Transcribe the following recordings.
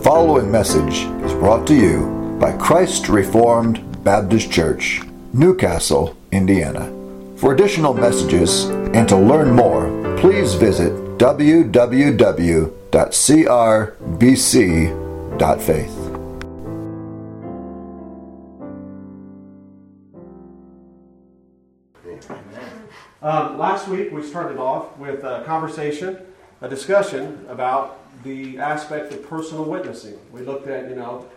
following message is brought to you by Christ Reformed Baptist Church, Newcastle, Indiana. For additional messages and to learn more, please visit www.crbc.faith. Last week we started off with a discussion about the aspect of personal witnessing. We looked at,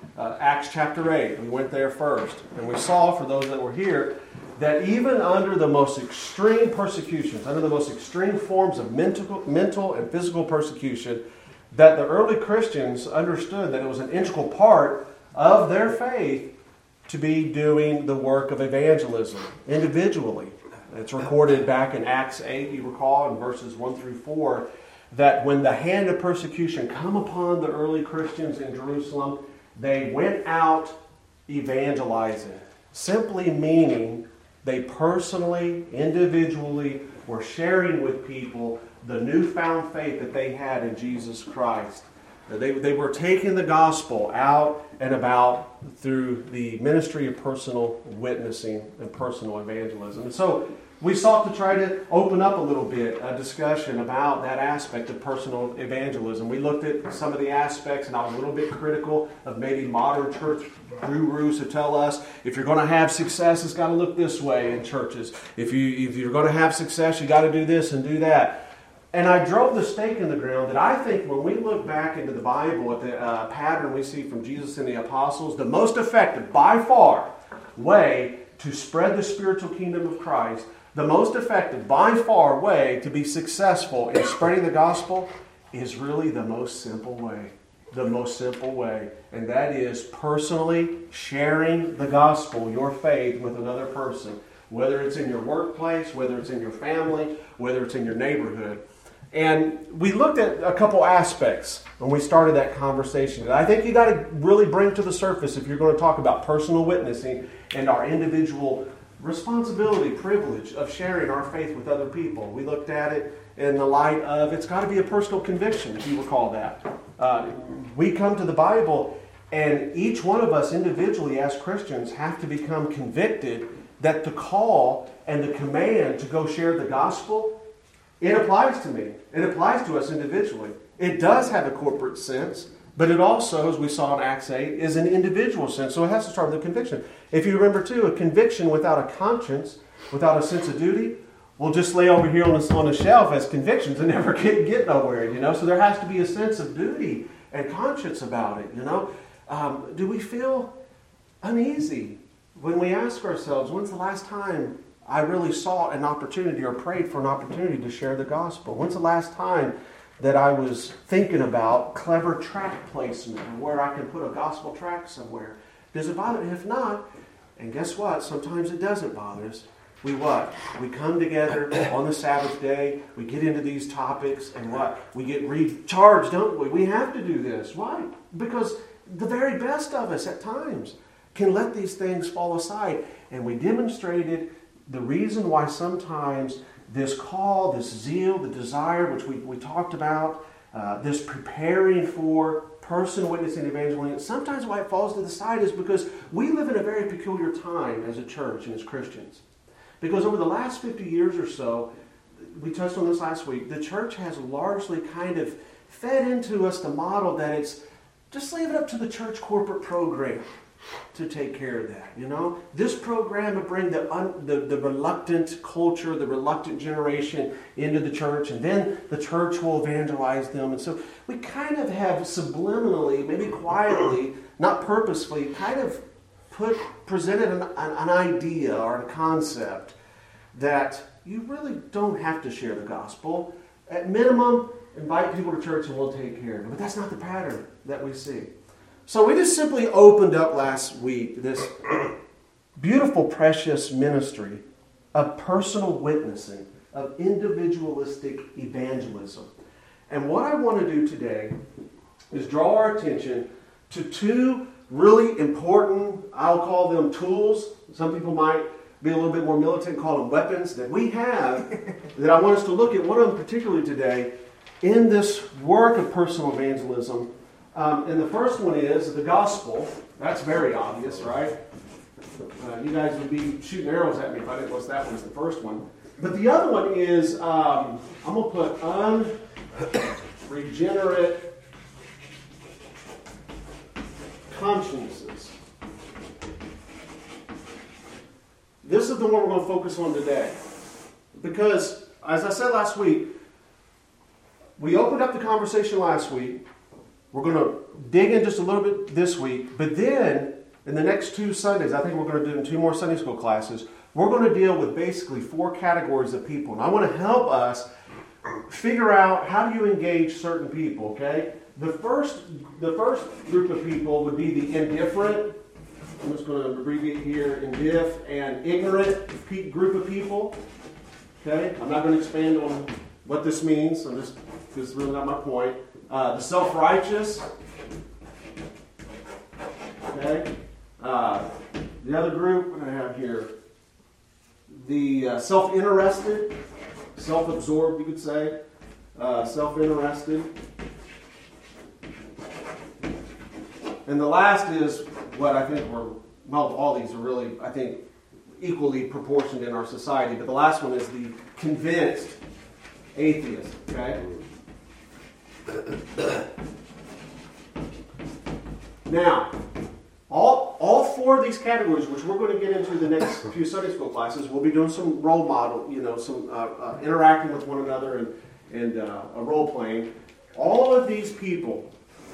Acts chapter 8. We went there first. And we saw, for those that were here, that even under the most extreme persecutions, under the most extreme forms of mental and physical persecution, that the early Christians understood that it was an integral part of their faith to be doing the work of evangelism individually. It's recorded back in Acts 8, you recall, in verses 1 through 4, that when the hand of persecution come upon the early Christians in Jerusalem, they went out evangelizing. Simply meaning they personally, individually were sharing with people the newfound faith that they had in Jesus Christ. They were taking the gospel out and about through the ministry of personal witnessing and personal evangelism. And so we sought to try to open up a little bit a discussion about that aspect of personal evangelism. We looked at some of the aspects, and I was a little bit critical of maybe modern church gurus who tell us if you're going to have success, it's got to look this way in churches. If you're going to have success, you got to do this and do that. And I drove the stake in the ground that I think when we look back into the Bible at the pattern we see from Jesus and the apostles, the most effective, by far, way to spread the spiritual kingdom of Christ, the most effective, by far, way to be successful in spreading the gospel is really the most simple way. The most simple way. And that is personally sharing the gospel, your faith, with another person. Whether it's in your workplace, whether it's in your family, whether it's in your neighborhood. And we looked at a couple aspects when we started that conversation that I think you got to really bring to the surface if you're going to talk about personal witnessing and our individual responsibility, privilege of sharing our faith with other people. We looked at it in the light of it's got to be a personal conviction, if you recall that. We come to the Bible, and each one of us individually as Christians have to become convicted that the call and the command to go share the gospel, it applies to me. It applies to us individually. It does have a corporate sense, but it also, as we saw in Acts 8, is an individual sense. So it has to start with a conviction. If you remember, too, a conviction without a conscience, without a sense of duty, will just lay over here on the shelf as convictions and never get nowhere, So there has to be a sense of duty and conscience about it, Do we feel uneasy when we ask ourselves, when's the last time I really sought an opportunity or prayed for an opportunity to share the gospel? When's the last time that I was thinking about clever tract placement and where I can put a gospel tract somewhere? Does it bother me? If not, and guess what? Sometimes it doesn't bother us. We what? We come together on the Sabbath day, we get into these topics, and what? We get recharged, don't we? We have to do this. Why? Because the very best of us at times can let these things fall aside. And we demonstrated the reason why sometimes this call, this zeal, the desire, which we talked about, this preparing for personal witnessing evangelism, sometimes why it falls to the side is because we live in a very peculiar time as a church and as Christians. Because over the last 50 years or so, we touched on this last week, the church has largely kind of fed into us the model that it's just leave it up to the church corporate program to take care of that, This program will bring the reluctant culture, the reluctant generation into the church, and then the church will evangelize them. And so we kind of have subliminally, maybe quietly, not purposefully, kind of presented an idea or a concept that you really don't have to share the gospel. At minimum, invite people to church and we'll take care of it. But that's not the pattern that we see. So we just simply opened up last week this beautiful, precious ministry of personal witnessing, of individualistic evangelism. And what I want to do today is draw our attention to two really important, I'll call them tools. Some people might be a little bit more militant and call them weapons that we have that I want us to look at. One of them particularly today in this work of personal evangelism And the first one is the gospel. That's very obvious, right? You guys would be shooting arrows at me if I didn't list that one as the first one. But the other one is, I'm going to put unregenerate consciences. This is the one we're going to focus on today. Because, as I said last week, we opened up the conversation last week. We're going to dig in just a little bit this week. But then, in the next 2 Sundays, I think we're going to do in 2 more Sunday school classes, we're going to deal with basically 4 categories of people. And I want to help us figure out how do you engage certain people, okay? The first group of people would be the indifferent. I'm just going to abbreviate here, indiff and ignorant group of people. Okay? I'm not going to expand on what this means. This is really not my point. The self-righteous. Okay? The other group, what do I have here? The self-interested, self-absorbed, you could say. Self-interested. And the last is what I think all these are really, I think, equally proportioned in our society. But the last one is the convinced atheist, okay? Now, all 4 of these categories, which we're going to get into the next few Sunday school classes, we'll be doing some role model, some interacting with one another and a role playing. All of these people,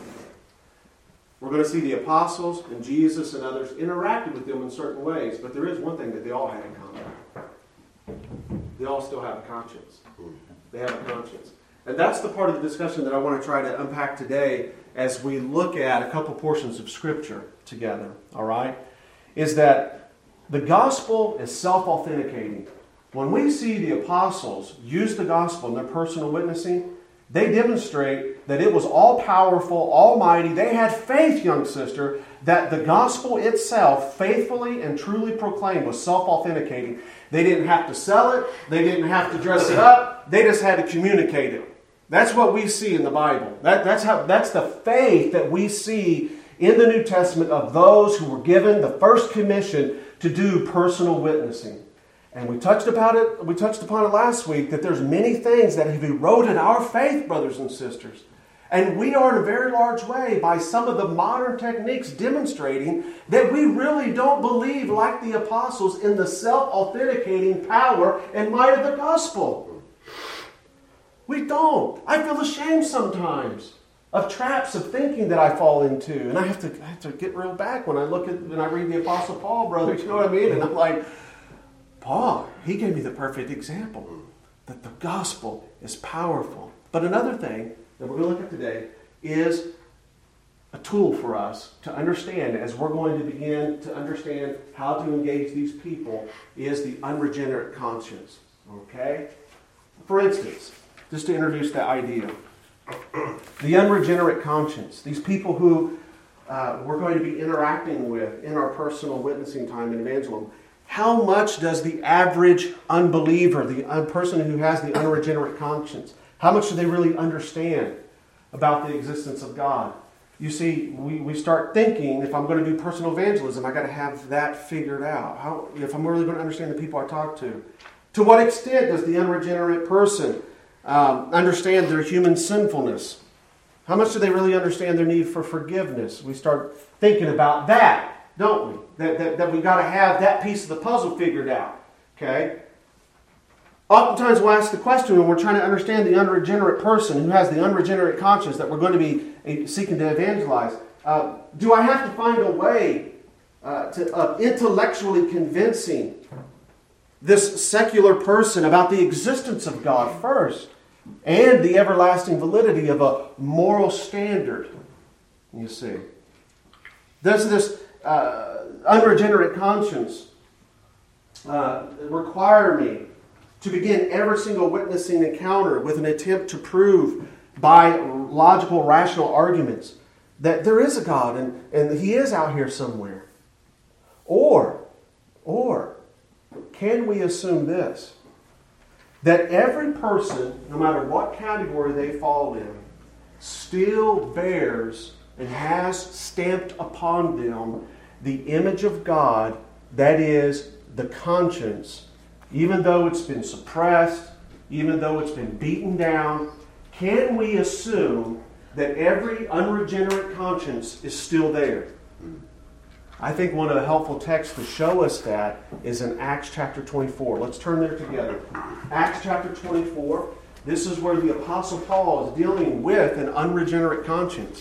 we're going to see the apostles and Jesus and others interacted with them in certain ways, but there is one thing that they all had in common. They all still have a conscience. They have a conscience. And that's the part of the discussion that I want to try to unpack today as we look at a couple portions of Scripture together, all right? Is that the gospel is self-authenticating. When we see the apostles use the gospel in their personal witnessing, they demonstrate that it was all-powerful, almighty. They had faith, young sister, that the gospel itself, faithfully and truly proclaimed, was self-authenticating. They didn't have to sell it. They didn't have to dress it up. They just had to communicate it. That's what we see in the Bible. That's the faith that we see in the New Testament of those who were given the first commission to do personal witnessing. And we touched upon it last week, that there's many things that have eroded our faith, brothers and sisters. And we are in a very large way, by some of the modern techniques, demonstrating that we really don't believe, like the apostles, in the self-authenticating power and might of the gospel. We don't. I feel ashamed sometimes of traps of thinking that I fall into. And I have to get real back when I read the Apostle Paul, brothers, you know what I mean? And I'm like, Paul, he gave me the perfect example that the gospel is powerful. But another thing that we're going to look at today is a tool for us to understand, as we're going to begin to understand how to engage these people, is the unregenerate conscience. Okay? For instance, just to introduce that idea, the unregenerate conscience, these people who we're going to be interacting with in our personal witnessing time in evangelism. How much does the average unbeliever, the person who has the unregenerate conscience, how much do they really understand about the existence of God? You see, we start thinking, if I'm going to do personal evangelism, I've got to have that figured out. If I'm really going to understand the people I talk to what extent does the unregenerate person understand their human sinfulness? How much do they really understand their need for forgiveness? We start thinking about that, don't we? That we got to have that piece of the puzzle figured out. Okay? Oftentimes we'll ask the question when we're trying to understand the unregenerate person who has the unregenerate conscience that we're going to be seeking to evangelize. Do I have to find a way of intellectually convincing this secular person about the existence of God first and the everlasting validity of a moral standard? You see. Does this unregenerate conscience require me to begin every single witnessing encounter with an attempt to prove by logical, rational arguments that there is a God and He is out here somewhere? Or can we assume this? That every person, no matter what category they fall in, still bears and has stamped upon them the image of God, that is, the conscience, even though it's been suppressed, even though it's been beaten down, can we assume that every unregenerate conscience is still there? I think one of the helpful texts to show us that is in Acts chapter 24. Let's turn there together. Acts chapter 24. This is where the Apostle Paul is dealing with an unregenerate conscience.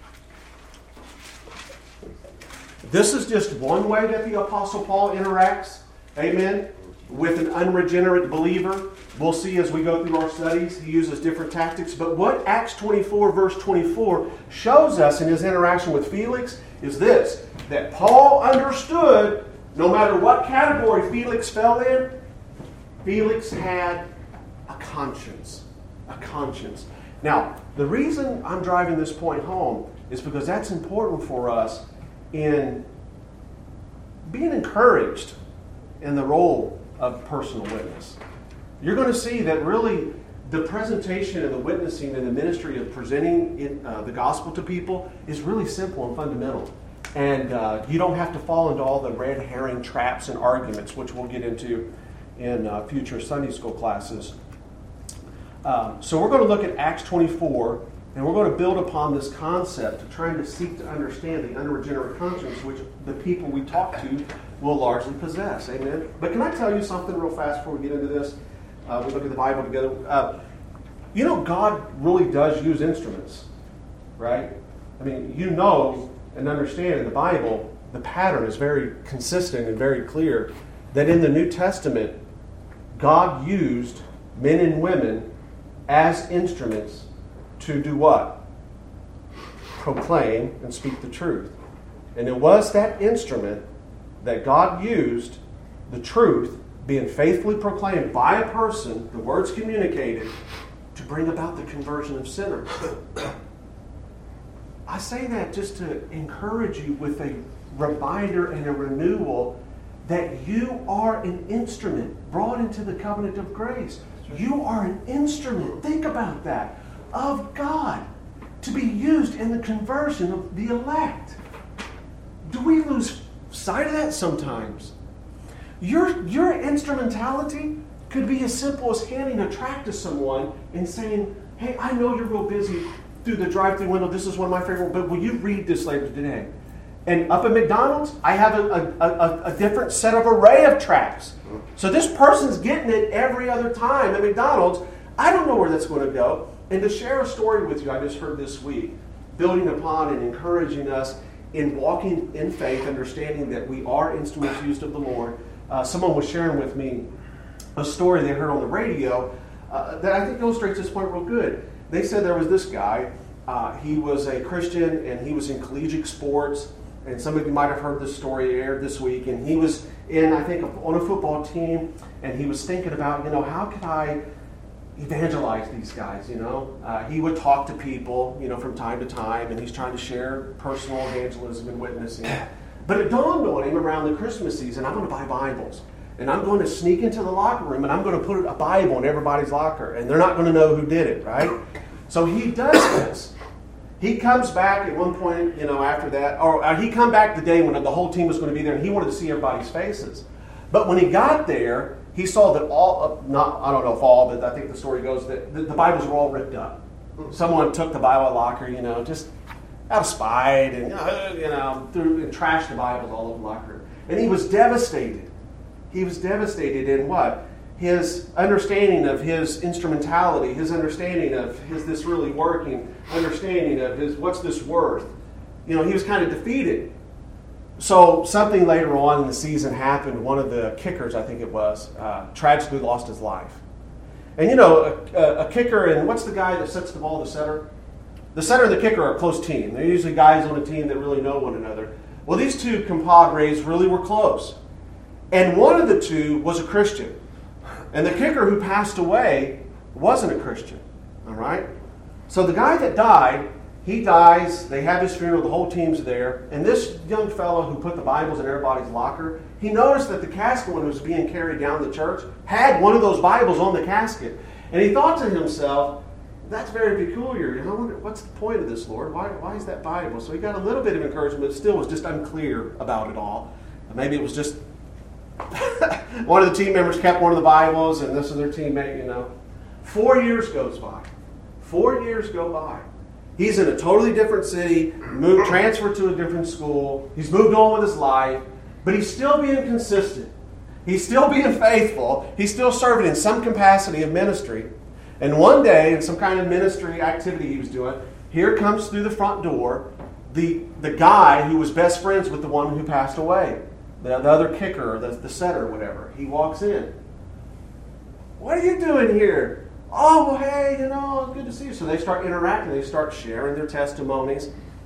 This is just one way that the Apostle Paul interacts, amen, with an unregenerate believer. We'll see as we go through our studies, he uses different tactics. But what Acts 24, verse 24, shows us in his interaction with Felix is this, that Paul understood no matter what category Felix fell in, Felix had a conscience. A conscience. Now, the reason I'm driving this point home is because that's important for us in being encouraged in the role of personal witness. You're going to see that really the presentation and the witnessing and the ministry of presenting the gospel to people is really simple and fundamental. And you don't have to fall into all the red herring traps and arguments, which we'll get into in future Sunday school classes. So we're going to look at Acts 24, and we're going to build upon this concept of trying to seek to understand the unregenerate conscience, which the people we talk to will largely possess. Amen? But can I tell you something real fast before we get into this? We look at the Bible together. God really does use instruments, right? I mean, you know and understand in the Bible, the pattern is very consistent and very clear that in the New Testament, God used men and women as instruments to do what? Proclaim and speak the truth. And it was that instrument that God used, the truth, being faithfully proclaimed by a person, the words communicated, to bring about the conversion of sinners. I say that just to encourage you with a reminder and a renewal that you are an instrument brought into the covenant of grace. You are an instrument, think about that, of God to be used in the conversion of the elect. Do we lose sight of that sometimes? Your instrumentality could be as simple as handing a tract to someone and saying, hey, I know you're real busy through the drive-thru window. This is one of my favorite, but will you read this later today? And up at McDonald's, I have a different set of array of tracts. So this person's getting it every other time at McDonald's. I don't know where that's going to go. And to share a story with you I just heard this week, building upon and encouraging us in walking in faith, understanding that we are instruments used of the Lord. Someone was sharing with me a story they heard on the radio that I think illustrates this point real good. They said there was this guy, he was a Christian and he was in collegiate sports, and some of you might have heard this story aired this week, and he was on a football team, and he was thinking about, how could I evangelize these guys, He would talk to people, from time to time, and he's trying to share personal evangelism and witnessing. But it dawned on him around the Christmas season, I'm going to buy Bibles. And I'm going to sneak into the locker room, and I'm going to put a Bible in everybody's locker, and they're not going to know who did it, right? So he does this. He comes back at one point, after that, or he come back the day when the whole team was going to be there, and he wanted to see everybody's faces. But when he got there, he saw that I don't know if all, but I think the story goes that the Bibles were all ripped up. Someone took the Bible locker, just out of spite, and, threw and trashed the Bibles all over the locker. And he was devastated. He was devastated in what? His understanding of his instrumentality, his understanding of this really working, understanding of his what's this worth. He was kind of defeated. So something later on in the season happened. One of the kickers, I think it was, tragically lost his life. And a kicker, and what's the guy that sets the ball, the setter? The setter and the kicker are a close team. They're usually guys on a team that really know one another. Well, these two compadres really were close. And one of the two was a Christian. And the kicker who passed away wasn't a Christian. All right? So the guy that died, he dies, they have his funeral, the whole team's there, and this young fellow who put the Bibles in everybody's locker, he noticed that the casket, when it was being carried down the church, had one of those Bibles on the casket. And he thought to himself, that's very peculiar. I wonder, what's the point of this, Lord? Why is that Bible? So he got a little bit of encouragement, but still was just unclear about it all. Maybe it was just one of the team members kept one of the Bibles, and this is their teammate, 4 years goes by. 4 years go by. He's in a totally different city, transferred to a different school. He's moved on with his life, but he's still being consistent. He's still being faithful. He's still serving in some capacity of ministry. And one day, in some kind of ministry activity he was doing, here comes through the front door the guy who was best friends with the one who passed away. The other kicker, or the setter, or whatever. He walks in. What are you doing here? Oh, well, hey, it's good to see you. So they start interacting. They start sharing their testimonies.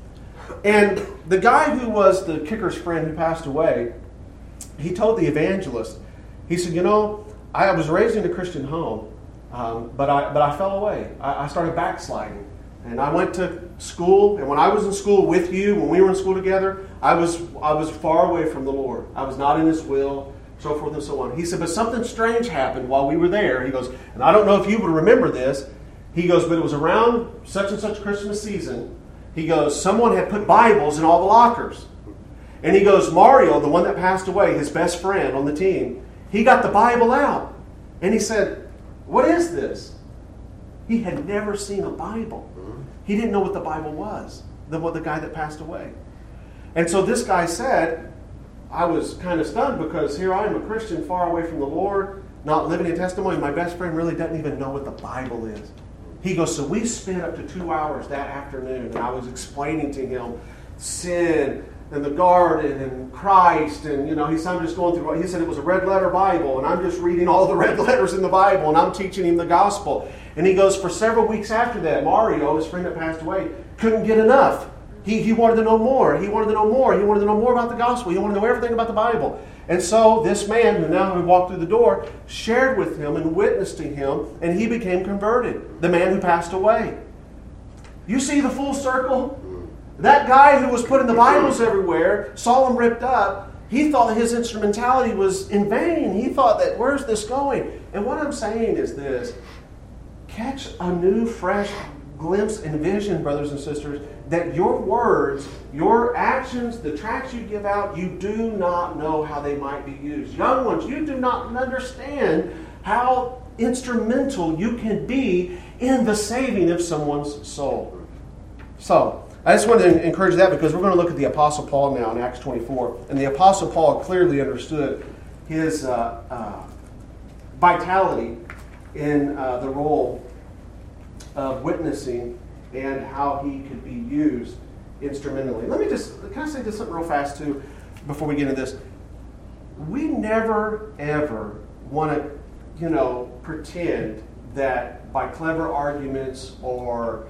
And the guy who was the kicker's friend who passed away, he told the evangelist, he said, I was raised in a Christian home, but I fell away. I started backsliding. And I went to school, and when I was in school with you, when we were in school together, I was far away from the Lord. I was not in His will, so forth and so on. He said, but something strange happened while we were there. He goes, and I don't know if you would remember this. He goes, but it was around such and such Christmas season. He goes, someone had put Bibles in all the lockers. And he goes, Mario, the one that passed away, his best friend on the team, he got the Bible out. And he said, what is this? He had never seen a Bible. He didn't know what the Bible was, the guy that passed away. And so this guy said, I was kind of stunned because here I am, a Christian far away from the Lord, not living in testimony. My best friend really doesn't even know what the Bible is. He goes, so we spent up to 2 hours that afternoon, and I was explaining to him sin and the garden and Christ, and he said, I'm just going through. He said it was a red letter Bible, and I'm just reading all the red letters in the Bible, and I'm teaching him the gospel. And he goes, for several weeks after that, Mario, his friend that passed away, couldn't get enough. He wanted to know more. He wanted to know more. He wanted to know more about the gospel. He wanted to know everything about the Bible. And so this man, who now had walked through the door, shared with him and witnessed to him, and he became converted, the man who passed away. You see the full circle? That guy who was putting the Bibles everywhere, saw them ripped up, he thought that his instrumentality was in vain. He thought that, where's this going? And what I'm saying is this: catch a new, fresh glimpse and vision, brothers and sisters, that your words, your actions, the tracts you give out, you do not know how they might be used. Young ones, you do not understand how instrumental you can be in the saving of someone's soul. So, I just wanted to encourage that because we're going to look at the Apostle Paul now in Acts 24. And the Apostle Paul clearly understood his vitality in the role of witnessing and how he could be used instrumentally. Can I say this something real fast too before we get into this? We never ever want to, pretend that by clever arguments or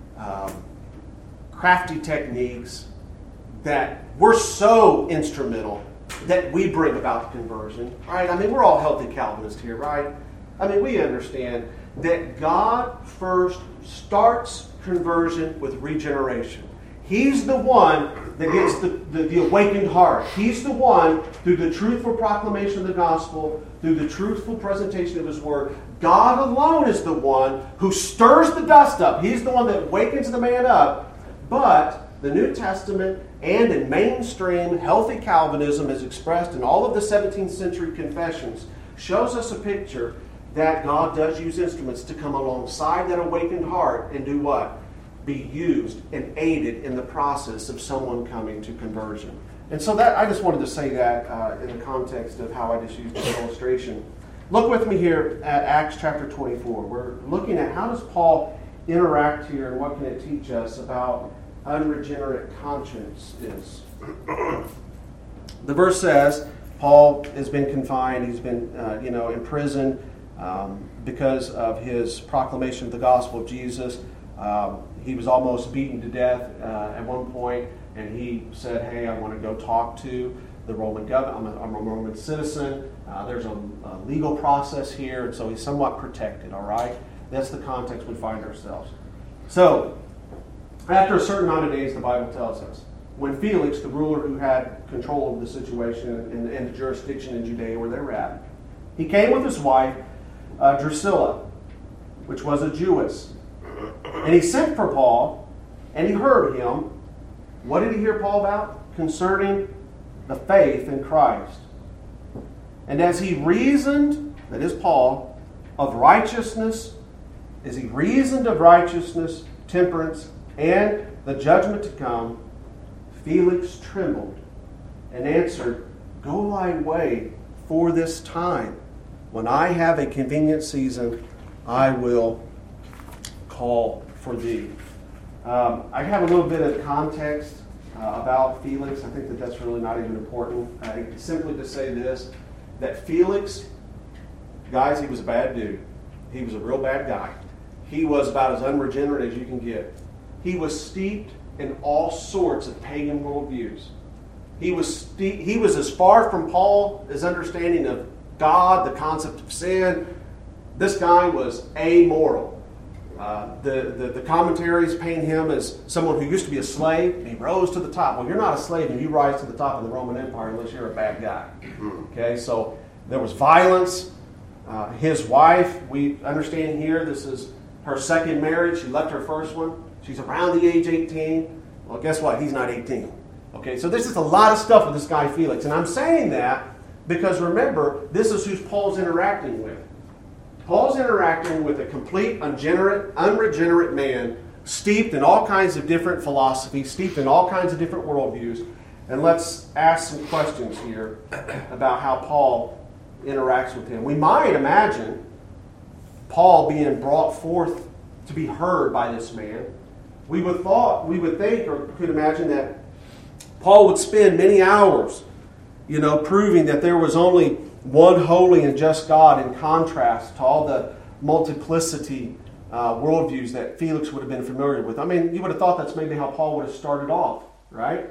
crafty techniques that we're so instrumental that we bring about conversion. Right? I mean, we're all healthy Calvinists here, right? I mean, we understand that God first starts conversion with regeneration. He's the one that gets the awakened heart. He's the one, through the truthful proclamation of the gospel, through the truthful presentation of His word, God alone is the one who stirs the dust up. He's the one that wakens the man up. But the New Testament and in mainstream healthy Calvinism, as expressed in all of the 17th century confessions, shows us a picture that God does use instruments to come alongside that awakened heart and do what? Be used and aided in the process of someone coming to conversion. And so that I just wanted to say that in the context of how I just used the illustration. Look with me here at Acts chapter 24. We're looking at how does Paul interact here and what can it teach us about unregenerate conscience is. The verse says Paul has been confined. He's been, in prison because of his proclamation of the gospel of Jesus. He was almost beaten to death at one point, and he said, "Hey, I want to go talk to the Roman government. I'm a Roman citizen. There's a legal process here," and so he's somewhat protected. All right, that's the context we find ourselves. So, after a certain amount of days, the Bible tells us, when Felix, the ruler who had control of the situation and the jurisdiction in Judea where they were at, he came with his wife, Drusilla, which was a Jewess. And he sent for Paul, and he heard him. What did he hear Paul about? Concerning the faith in Christ. And as he reasoned, that is Paul, of righteousness, as he reasoned of righteousness, temperance, and the judgment to come, Felix trembled and answered, Go thy way for this time. When I have a convenient season, I will call for thee. I have a little bit of context about Felix. I think that that's really not even important. Simply to say this, that Felix, guys, he was a bad dude. He was a real bad guy. He was about as unregenerate as you can get. He was steeped in all sorts of pagan worldviews. He was as far from Paul's understanding of God, the concept of sin. This guy was amoral. The commentaries paint him as someone who used to be a slave, and he rose to the top. Well, you're not a slave, and you rise to the top of the Roman Empire unless you're a bad guy. Okay, so there was violence. His wife, we understand here, this is her second marriage. She left her first one. She's around the age 18. Well, guess what? He's not 18. Okay, so there's just a lot of stuff with this guy Felix. And I'm saying that because, remember, this is who Paul's interacting with. Paul's interacting with a complete, unregenerate man, steeped in all kinds of different philosophies, steeped in all kinds of different worldviews. And let's ask some questions here about how Paul interacts with him. We might imagine Paul being brought forth to be heard by this man. We would think, or could imagine that Paul would spend many hours, proving that there was only one holy and just God, in contrast to all the multiplicity worldviews that Felix would have been familiar with. I mean, you would have thought that's maybe how Paul would have started off, right?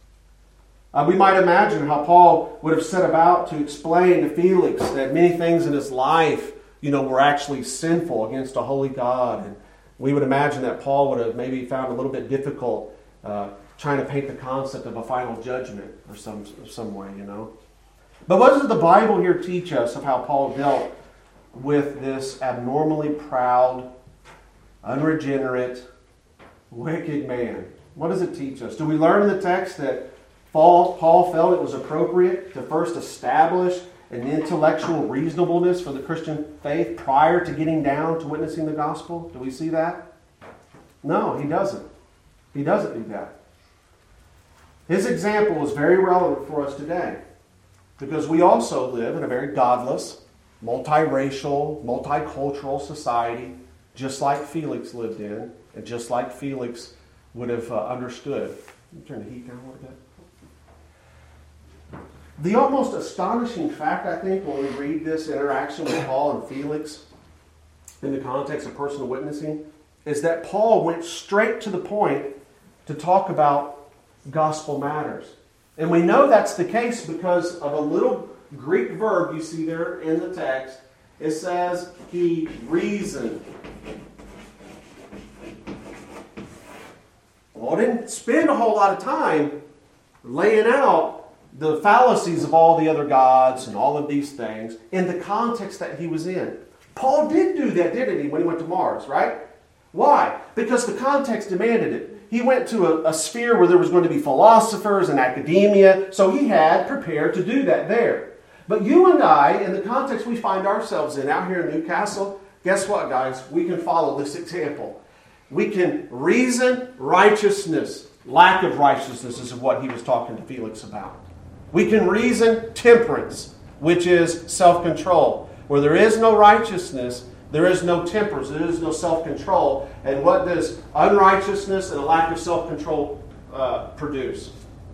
We might imagine how Paul would have set about to explain to Felix that many things in his life, were actually sinful against a holy God. And we would imagine that Paul would have maybe found a little bit difficult trying to paint the concept of a final judgment or some way, But what does the Bible here teach us of how Paul dealt with this abnormally proud, unregenerate, wicked man? What does it teach us? Do we learn in the text that Paul felt it was appropriate to first establish an intellectual reasonableness for the Christian faith prior to getting down to witnessing the gospel? Do we see that? No, he doesn't. He doesn't do that. His example is very relevant for us today because we also live in a very godless, multiracial, multicultural society, just like Felix lived in and just like Felix would have understood. Let me turn the heat down a little bit. The almost astonishing fact, I think, when we read this interaction with Paul and Felix in the context of personal witnessing, is that Paul went straight to the point to talk about gospel matters. And we know that's the case because of a little Greek verb you see there in the text. It says he reasoned. Paul didn't spend a whole lot of time laying out the fallacies of all the other gods and all of these things in the context that he was in. Paul did do that, didn't he, when he went to Mars, right? Why? Because the context demanded it. He went to a sphere where there was going to be philosophers and academia, so he had prepared to do that there. But you and I, in the context we find ourselves in out here in Newcastle, guess what, guys? We can follow this example. We can reason righteousness. Lack of righteousness is what he was talking to Felix about. We can reason temperance, which is self-control. Where there is no righteousness, there is no temperance, there is no self-control. And what does unrighteousness and a lack of self-control produce?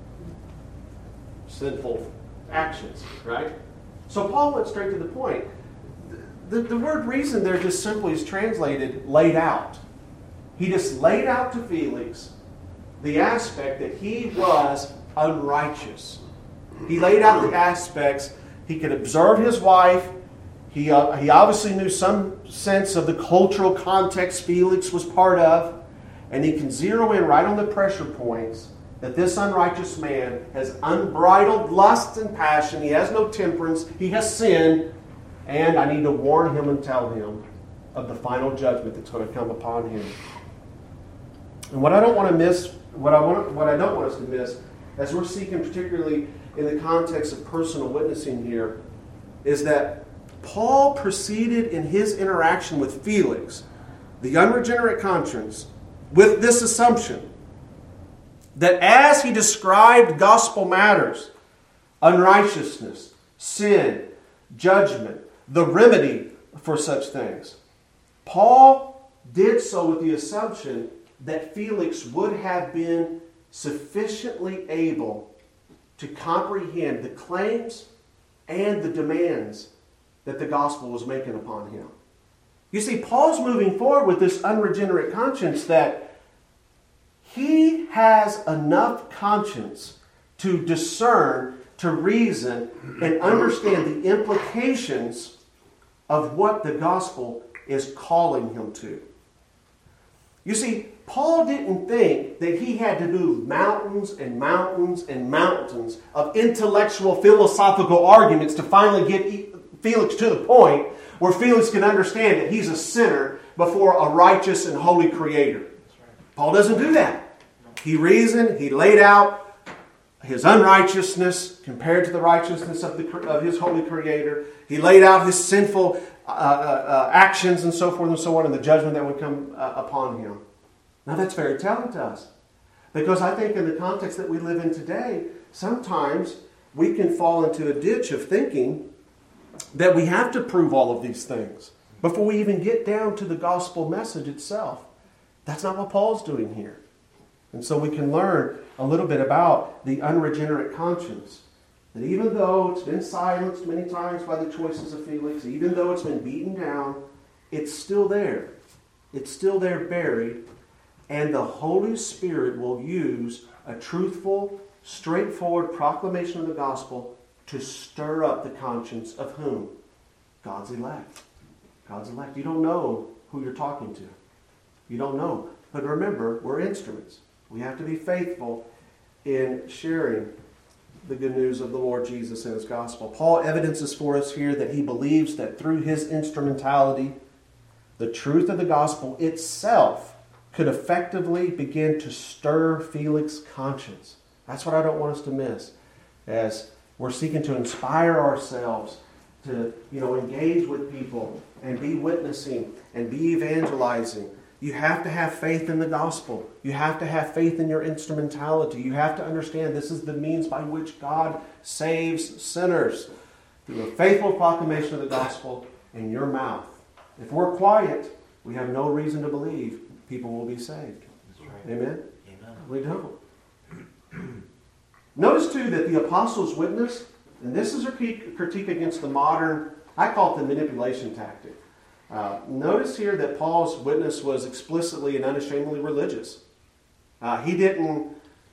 Sinful actions, right? So Paul went straight to the point. The word reason there just simply is translated laid out. He just laid out to Felix the aspect that he was unrighteous. He laid out the aspects. He could observe his wife. He obviously knew some sense of the cultural context Felix was part of. And he can zero in right on the pressure points that this unrighteous man has unbridled lust and passion. He has no temperance. He has sinned. And I need to warn him and tell him of the final judgment that's going to come upon him. And what I don't want to miss, what I don't want us to miss, as we're seeking particularly in the context of personal witnessing here, is that Paul proceeded in his interaction with Felix, the unregenerate conscience, with this assumption that as he described gospel matters, unrighteousness, sin, judgment, the remedy for such things, Paul did so with the assumption that Felix would have been sufficiently able to comprehend the claims and the demands that the gospel was making upon him. You see, Paul's moving forward with this unregenerate conscience that he has enough conscience to discern, to reason, and understand the implications of what the gospel is calling him to. You see, Paul didn't think that he had to move mountains and mountains and mountains of intellectual, philosophical arguments to finally get Felix to the point where Felix can understand that he's a sinner before a righteous and holy Creator. Paul doesn't do that. He reasoned, he laid out his unrighteousness compared to the righteousness of his holy Creator. He laid out his sinful actions and so forth and so on, and the judgment that would come upon him. Now that's very telling to us. Because I think in the context that we live in today, sometimes we can fall into a ditch of thinking that we have to prove all of these things before we even get down to the gospel message itself. That's not what Paul's doing here. And so we can learn a little bit about the unregenerate conscience. That even though it's been silenced many times by the choices of Felix, even though it's been beaten down, it's still there. It's still there buried. And the Holy Spirit will use a truthful, straightforward proclamation of the gospel to stir up the conscience of whom? God's elect. God's elect. You don't know who you're talking to. You don't know. But remember, we're instruments. We have to be faithful in sharing the good news of the Lord Jesus and His gospel. Paul evidences for us here that he believes that through his instrumentality, the truth of the gospel itself could effectively begin to stir Felix's conscience. That's what I don't want us to miss as we're seeking to inspire ourselves to, engage with people and be witnessing and be evangelizing. You have to have faith in the gospel. You have to have faith in your instrumentality. You have to understand this is the means by which God saves sinners. Through a faithful proclamation of the gospel in your mouth. If we're quiet, we have no reason to believe people will be saved. That's right. Amen? Amen. We don't. Notice too that the apostles' witness, and this is a critique against the modern, I call it the manipulation tactic. Notice here that Paul's witness was explicitly and unashamedly religious. He didn't,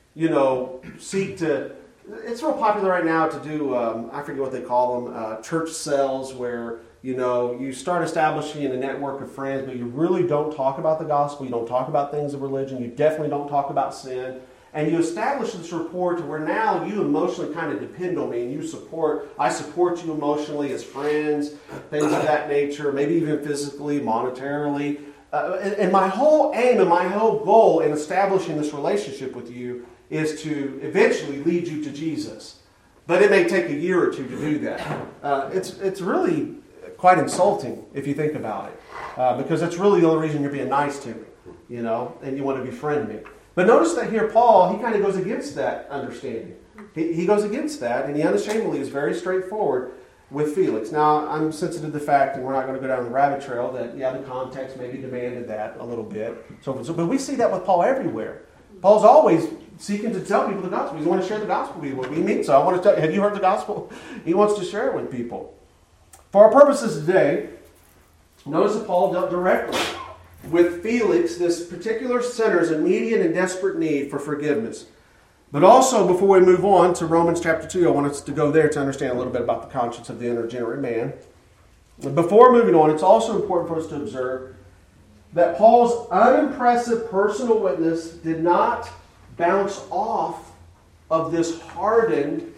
seek to... It's real popular right now to do, I forget what they call them, church cells where, you start establishing a network of friends, but you really don't talk about the gospel. You don't talk about things of religion. You definitely don't talk about sin. And you establish this rapport to where now you emotionally kind of depend on me and I support you emotionally as friends, things of that nature, maybe even physically, monetarily. And my whole aim and my whole goal in establishing this relationship with you is to eventually lead you to Jesus. But it may take a year or two to do that. It's really quite insulting if you think about it. Because that's really the only reason you're being nice to me, and you want to befriend me. But notice that here Paul, he kind of goes against that understanding. He goes against that, and he unashamedly is very straightforward with Felix. Now, I'm sensitive to the fact, and we're not going to go down the rabbit trail, that, the context maybe demanded that a little bit. But we see that with Paul everywhere. Paul's always seeking to tell people the gospel. He wants to share the gospel with people. We meet, so I want to tell you, have you heard the gospel? He wants to share it with people. For our purposes today, notice that Paul dealt directly with Felix, this particular sinner's immediate and desperate need for forgiveness. But also, before we move on to Romans chapter 2, I want us to go there to understand a little bit about the conscience of the unregenerate man. Before moving on, it's also important for us to observe that Paul's unimpressive personal witness did not bounce off of this hardened,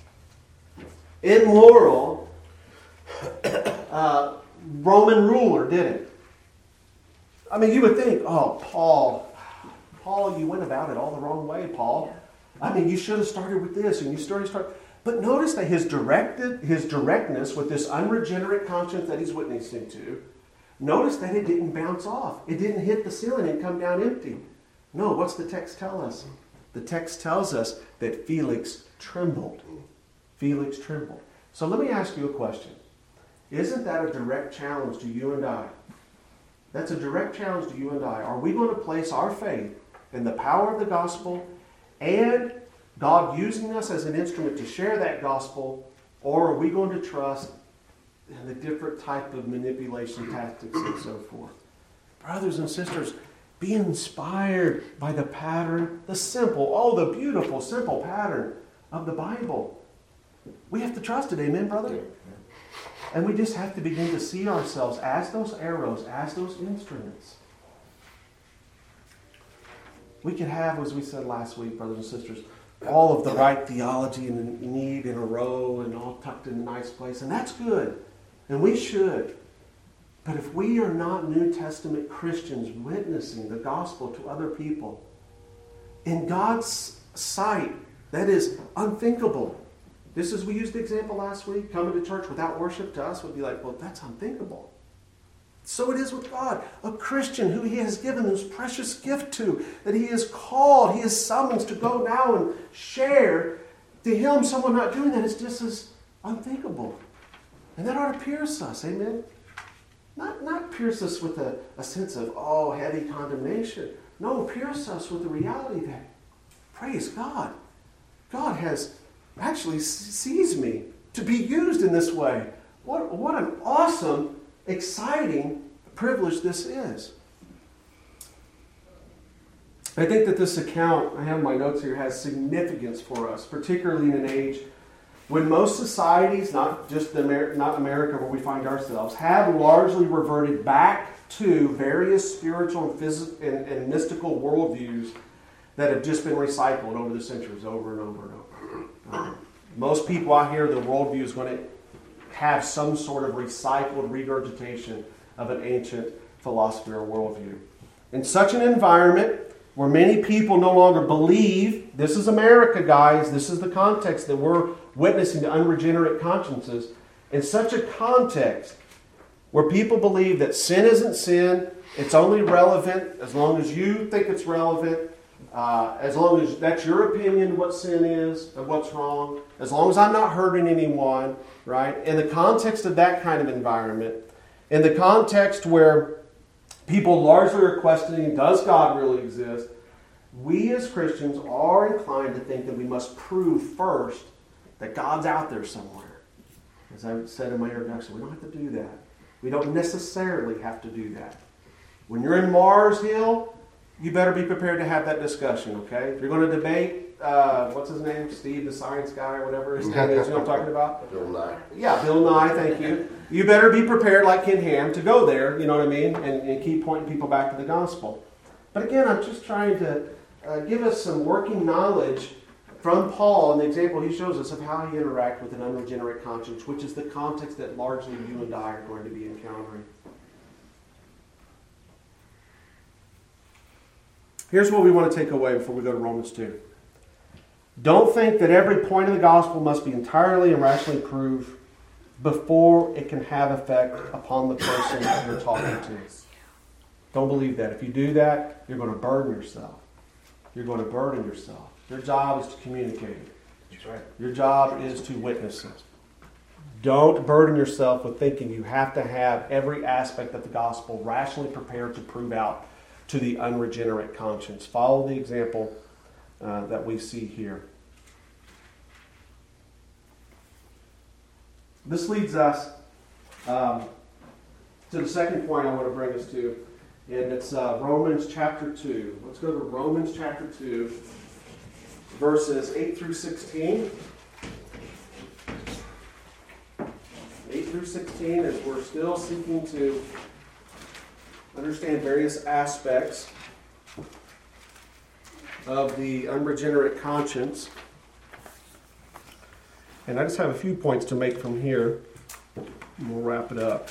immoral Roman ruler, did it? I mean, you would think, Paul, Paul, you went about it all the wrong way, Paul. I mean, you should have started with this, and you started. But notice that his directness with this unregenerate conscience that he's witnessing to, notice that it didn't bounce off. It didn't hit the ceiling and come down empty. No, what's the text tell us? The text tells us that Felix trembled. Felix trembled. So let me ask you a question. Isn't that a direct challenge to you and I? That's a direct challenge to you and I. Are we going to place our faith in the power of the gospel and God using us as an instrument to share that gospel, or are we going to trust in the different type of manipulation tactics and so forth? Brothers and sisters, be inspired by the pattern, the beautiful, simple pattern of the Bible. We have to trust it, amen, brother? And we just have to begin to see ourselves as those arrows, as those instruments. We can have, as we said last week, brothers and sisters, all of the right theology and need in a row and all tucked in a nice place. And that's good. And we should. But if we are not New Testament Christians witnessing the gospel to other people, in God's sight, that is unthinkable. This is, we used the example last week, coming to church without worship to us would be like, well, that's unthinkable. So it is with God. A Christian who He has given this precious gift to, that He has called, He has summoned to go now and share, to Him, someone not doing that is just as unthinkable. And that ought to pierce us, amen? Not pierce us with a sense of, heavy condemnation. No, pierce us with the reality that, praise God, God has actually sees me to be used in this way. What an awesome, exciting privilege this is. I think that this account, I have my notes here, has significance for us, particularly in an age when most societies, not America where we find ourselves, have largely reverted back to various spiritual and mystical worldviews that have just been recycled over the centuries, over and over and over. Most people out here, the worldview is going to have some sort of recycled regurgitation of an ancient philosophy or worldview. In such an environment where many people no longer believe, this is America, guys, this is the context that we're witnessing to unregenerate consciences. In such a context where people believe that sin isn't sin, it's only relevant as long as you think it's relevant, as long as that's your opinion what sin is and what's wrong, as long as I'm not hurting anyone, right? In the context of that kind of environment, in the context where people largely are questioning, does God really exist? We as Christians are inclined to think that we must prove first that God's out there somewhere. As I said in my introduction, we don't have to do that. We don't necessarily have to do that. When you're in Mars Hill, you better be prepared to have that discussion, okay? If you're going to debate, what's his name? Steve, the science guy, or whatever his name is, you know what I'm talking about? Bill Nye. Yeah, Bill Nye, thank you. You better be prepared, like Ken Ham, to go there, you know what I mean, and keep pointing people back to the gospel. But again, I'm just trying to give us some working knowledge from Paul and the example he shows us of how he interacts with an unregenerate conscience, which is the context that largely you and I are going to be encountering. Here's what we want to take away before we go to Romans 2. Don't think that every point of the gospel must be entirely and rationally proved before it can have effect upon the person that you're talking to. Don't believe that. If you do that, you're going to burden yourself. You're going to burden yourself. Your job is to communicate. That's right. Your job is to witness it. Don't burden yourself with thinking you have to have every aspect of the gospel rationally prepared to prove out to the unregenerate conscience. Follow the example that we see here. This leads us to the second point I want to bring us to, and it's Romans chapter 2. Let's go to Romans chapter 2, verses 8 through 16. 8 through 16, as we're still seeking to understand various aspects of the unregenerate conscience. And I just have a few points to make from here, and we'll wrap it up.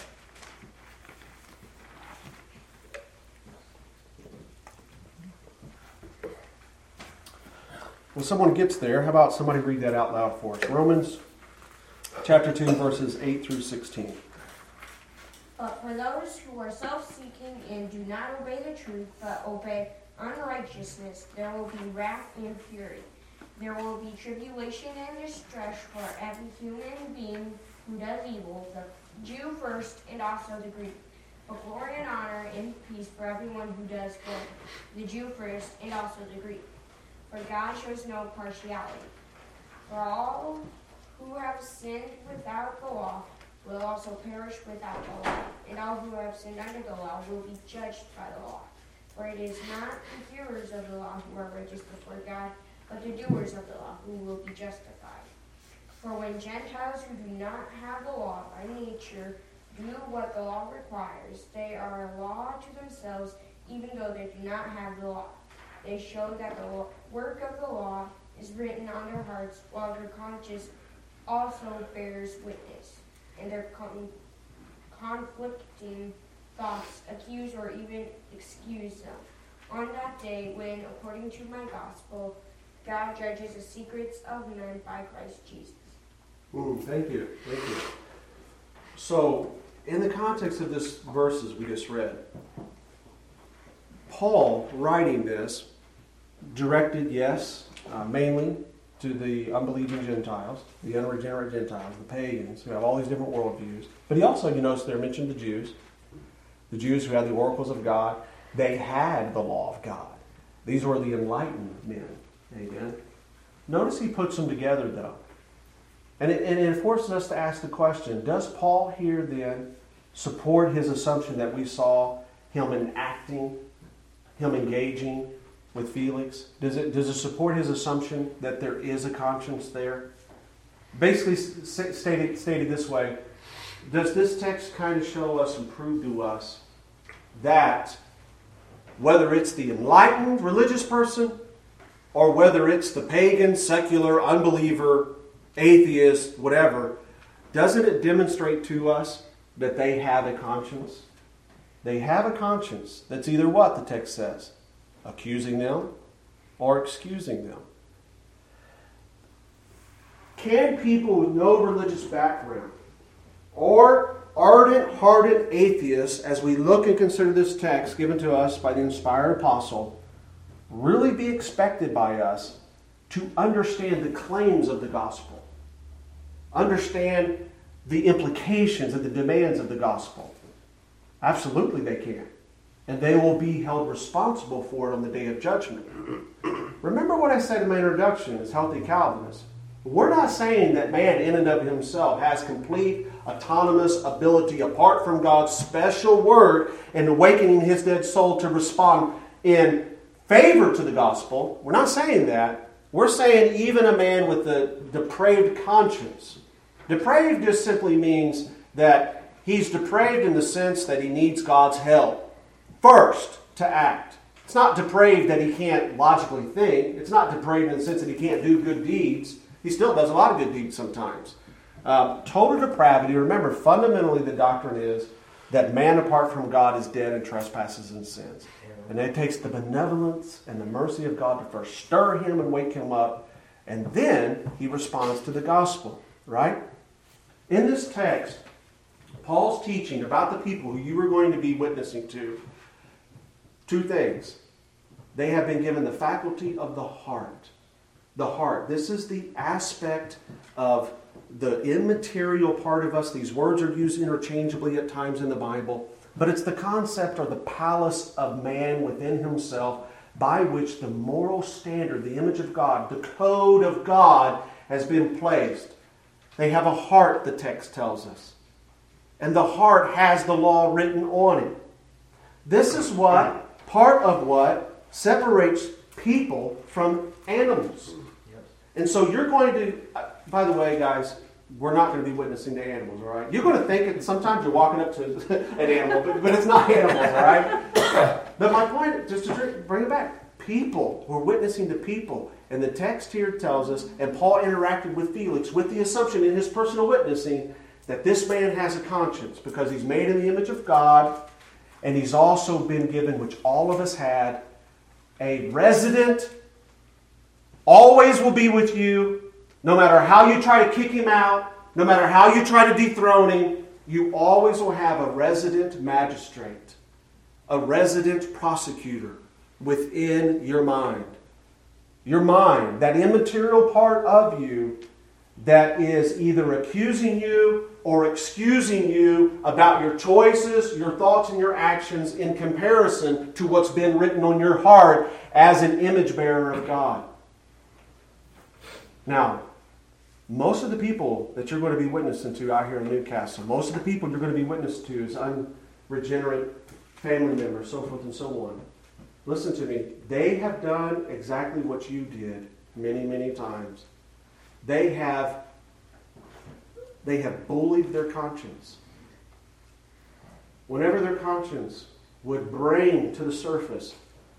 When someone gets there, how about somebody read that out loud for us? Romans chapter 2, verses 8 through 16. But for those who are self-seeking and do not obey the truth, but obey unrighteousness, there will be wrath and fury. There will be tribulation and distress for every human being who does evil, the Jew first and also the Greek. But glory and honor and peace for everyone who does good, the Jew first and also the Greek. For God shows no partiality. For all who have sinned without the law will also perish without the law, and all who have sinned under the law will be judged by the law. For it is not the hearers of the law who are righteous before God, but the doers of the law who will be justified. For when Gentiles who do not have the law by nature do what the law requires, they are a law to themselves, even though they do not have the law. They show that the work of the law is written on their hearts, while their conscience also bears witness, and their conflicting thoughts accuse or even excuse them. On that day, when, according to my gospel, God judges the secrets of men by Christ Jesus. Thank you. Thank you. So, in the context of this verses we just read, Paul, writing this, directed, yes, mainly to the unbelieving Gentiles, the unregenerate Gentiles, the pagans, who have all these different worldviews. But he also, you notice there mentioned the Jews who had the oracles of God. They had the law of God. These were the enlightened men. Amen. Notice he puts them together, though. And it forces us to ask the question, does Paul here then support his assumption that we saw him enacting, him engaging with Felix? Does it support his assumption that there is a conscience there? Basically stated this way, does this text kind of show us and prove to us that whether it's the enlightened religious person or whether it's the pagan, secular, unbeliever, atheist, whatever, doesn't it demonstrate to us that they have a conscience? They have a conscience that's either what the text says, accusing them or excusing them. Can people with no religious background or ardent, hardened atheists, as we look and consider this text given to us by the inspired apostle, really be expected by us to understand the claims of the gospel? Understand the implications and the demands of the gospel? Absolutely they can. And they will be held responsible for it on the day of judgment. Remember what I said in my introduction as healthy Calvinists. We're not saying that man in and of himself has complete autonomous ability apart from God's special word and awakening his dead soul to respond in favor to the gospel. We're not saying that. We're saying even a man with a depraved conscience. Depraved just simply means that he's depraved in the sense that he needs God's help first to act. It's not depraved that he can't logically think. It's not depraved in the sense that he can't do good deeds. He still does a lot of good deeds sometimes. Total depravity, remember, fundamentally the doctrine is that man apart from God is dead in trespasses and sins. And it takes the benevolence and the mercy of God to first stir him and wake him up, and then he responds to the gospel, right? In this text, Paul's teaching about the people who you were going to be witnessing to, two things. They have been given the faculty of the heart. The heart. This is the aspect of the immaterial part of us. These words are used interchangeably at times in the Bible. But it's the concept or the palace of man within himself by which the moral standard, the image of God, the code of God has been placed. They have a heart, the text tells us. And the heart has the law written on it. This is part of what separates people from animals. And so you're going to, by the way, guys, we're not going to be witnessing to animals, all right? You're going to think, sometimes you're walking up to an animal, but it's not animals, all right? But my point, just to bring it back, people, we're witnessing to people. And the text here tells us, and Paul interacted with Felix with the assumption in his personal witnessing that this man has a conscience because he's made in the image of God, and he's also been given, which all of us had, a resident always will be with you, no matter how you try to kick him out, no matter how you try to dethrone him, you always will have a resident magistrate, a resident prosecutor within your mind. Your mind, that immaterial part of you that is either accusing you or excusing you about your choices, your thoughts, and your actions in comparison to what's been written on your heart as an image bearer of God. Now, most of the people that you're going to be witnessing to out here in Newcastle, most of the people you're going to be witness to is unregenerate family members, so forth and so on. Listen to me. They have done exactly what you did many, many times. They have bullied their conscience. Whenever their conscience would bring to the surface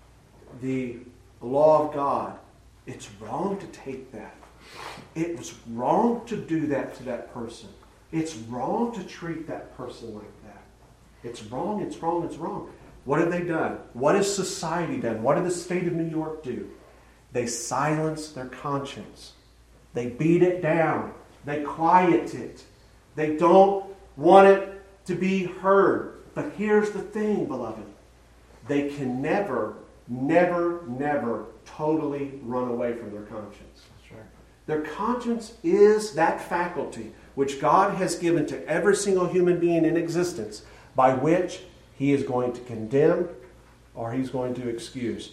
the law of God, it's wrong to take that. It was wrong to do that to that person. It's wrong to treat that person like that. It's wrong, it's wrong, it's wrong. What have they done? What has society done? What did the state of New York do? They silence their conscience. They beat it down. They quiet it. They don't want it to be heard. But here's the thing, beloved. They can never, never, never totally run away from their conscience. That's right. Their conscience is that faculty which God has given to every single human being in existence by which He is going to condemn or He's going to excuse.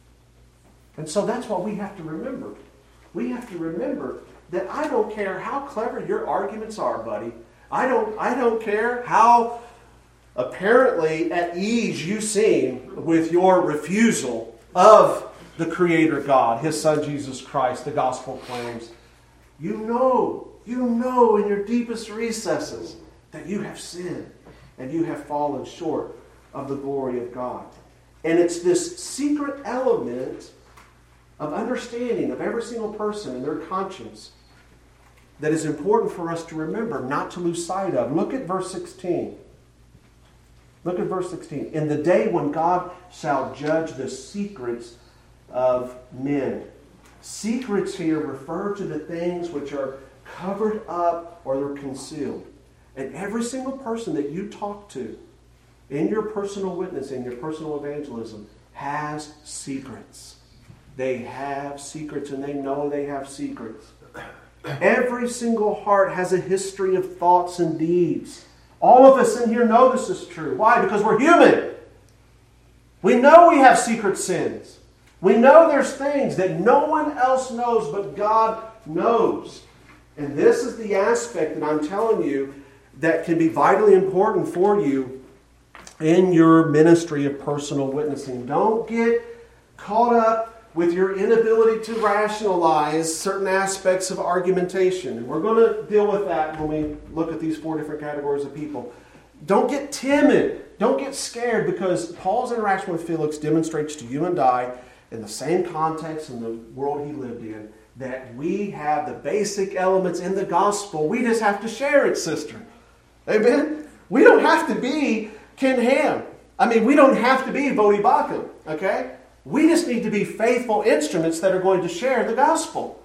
And so that's what we have to remember. We have to remember that I don't care how clever your arguments are, buddy. I don't care how apparently at ease you seem with your refusal of the Creator God, His Son Jesus Christ, the gospel claims. You know in your deepest recesses that you have sinned and you have fallen short of the glory of God. And it's this secret element of understanding of every single person and their conscience that is important for us to remember, not to lose sight of. Look at verse 16. Look at verse 16. In the day when God shall judge the secrets of men. Secrets here refer to the things which are covered up or they're concealed. And every single person that you talk to in your personal witness, in your personal evangelism, has secrets. They have secrets and they know they have secrets. Every single heart has a history of thoughts and deeds. All of us in here know this is true. Why? Because we're human. We know we have secret sins. We know there's things that no one else knows but God knows. And this is the aspect that I'm telling you that can be vitally important for you in your ministry of personal witnessing. Don't get caught up with your inability to rationalize certain aspects of argumentation. And we're going to deal with that when we look at these 4 different categories of people. Don't get timid. Don't get scared, because Paul's interaction with Felix demonstrates to you and I, in the same context in the world he lived in, that we have the basic elements in the gospel. We just have to share it, sister. Amen? We don't have to be Ken Ham. I mean, we don't have to be Voddie Baucham. Okay? We just need to be faithful instruments that are going to share the gospel.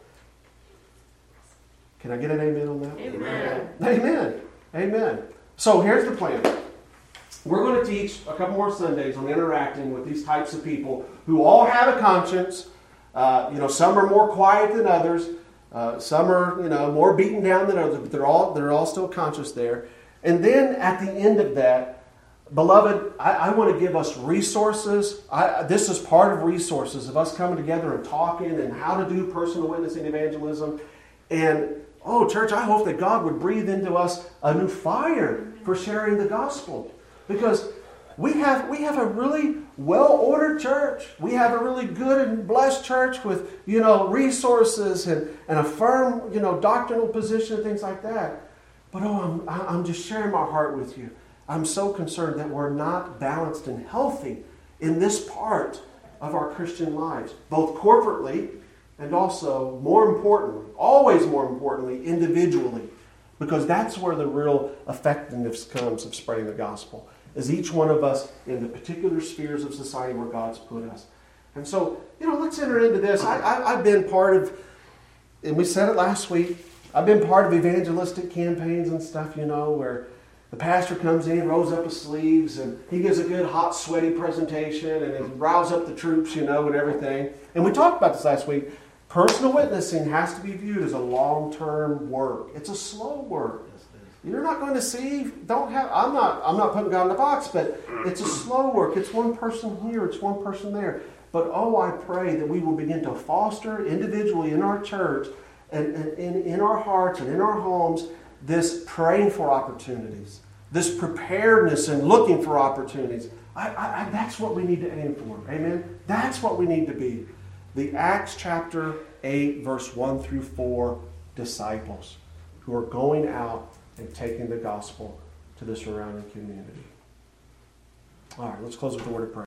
Can I get an amen on that? Amen. Amen. Amen. So here's the plan. We're going to teach a couple more Sundays on interacting with these types of people who all have a conscience. Some are more quiet than others. Some are, more beaten down than others. But they're all still conscious there. And then at the end of that, beloved, I want to give us resources. This is part of resources of us coming together and talking and how to do personal witnessing evangelism. And, church, I hope that God would breathe into us a new fire for sharing the gospel. Because we have a really well-ordered church. We have a really good and blessed church with, resources and a firm, doctrinal position and things like that. But, I'm just sharing my heart with you. I'm so concerned that we're not balanced and healthy in this part of our Christian lives, both corporately and also, more importantly, always more importantly, individually, because that's where the real effectiveness comes of spreading the gospel, is each one of us in the particular spheres of society where God's put us. And so, let's enter into this. I've been part of, and we said it last week, I've been part of evangelistic campaigns and stuff, where the pastor comes in, rolls up his sleeves, and he gives a good, hot, sweaty presentation, and he riles up the troops, and everything. And we talked about this last week. Personal witnessing has to be viewed as a long-term work. It's a slow work. You're not going to see, I'm not putting God in the box, but it's a slow work. It's one person here, it's one person there. But I pray that we will begin to foster individually in our church and in our hearts and in our homes this praying for opportunities, this preparedness and looking for opportunities. That's what we need to aim for. Amen? That's what we need to be. The Acts chapter 8, verse 1 through 4 disciples who are going out and taking the gospel to the surrounding community. All right, let's close with a word of prayer.